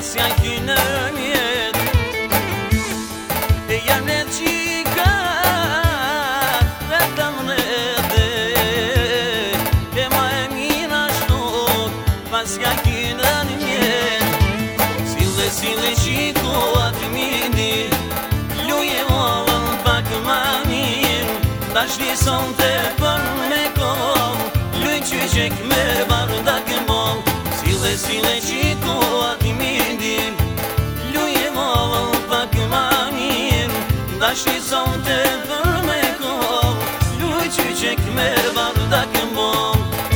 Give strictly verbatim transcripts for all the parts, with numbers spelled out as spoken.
pasja kynë mjet. E janë në qika Vetëm në edhe E ma e mira shnot Pasja kynë mjet. Sile, sile qiko atë midi Luje volën pak ma mirë Ta shlison të për me kohë Luj qyqek me bardak bol. Sile, sile qiko atë midi Luje volën pak ma mirë Ta shlison të për me kohë Luj qyqek me bardak bol.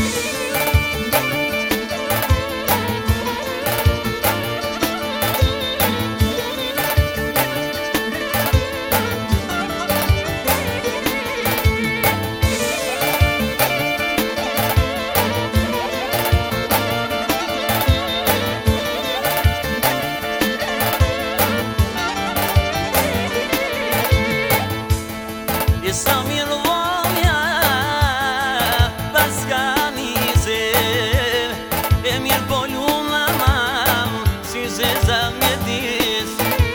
E sa mirë volja pas ka nize E mirë pollu në mam si zeza mjetis.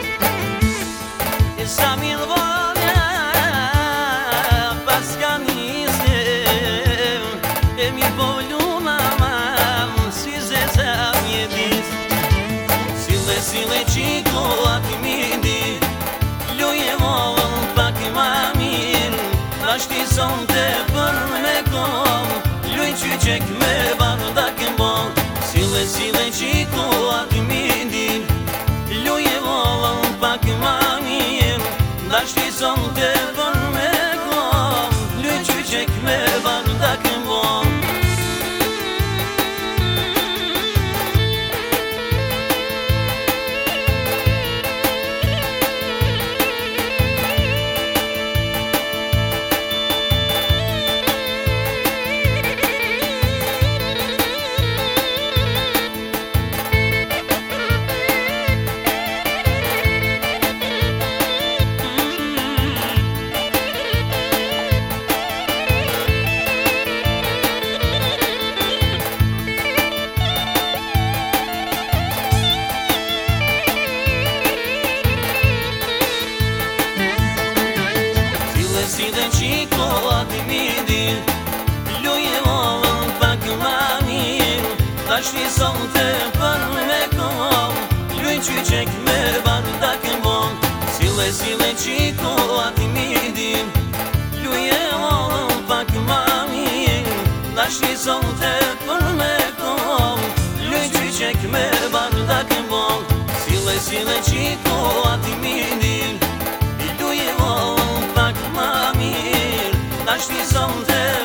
E sa mirë volja pas ka nize E mirë pollu në mam si zeza mjetis. Sile, sile qiko atë midi Luje volën pak ma mirë Ta shtizon të për me kohë Luj qyqek me bardak bol. Sile, sile qiko atë midi Luje volën pak ma mirë Ta shtizon të për me kohë Luj qyqek me bardak bol. Sile qiko atë midi Luje volën pak ma mirë Ta shlizon të për me kohë Luj qyqek me bardak bol. Sile, sile qiko atë midi Luje volën pak ma mirë Ta shlizon të për me kohë Luj qyqek me bardak bol. Sile, sile qiko atë midi Luje volën pak ma mirë Ta shlizon të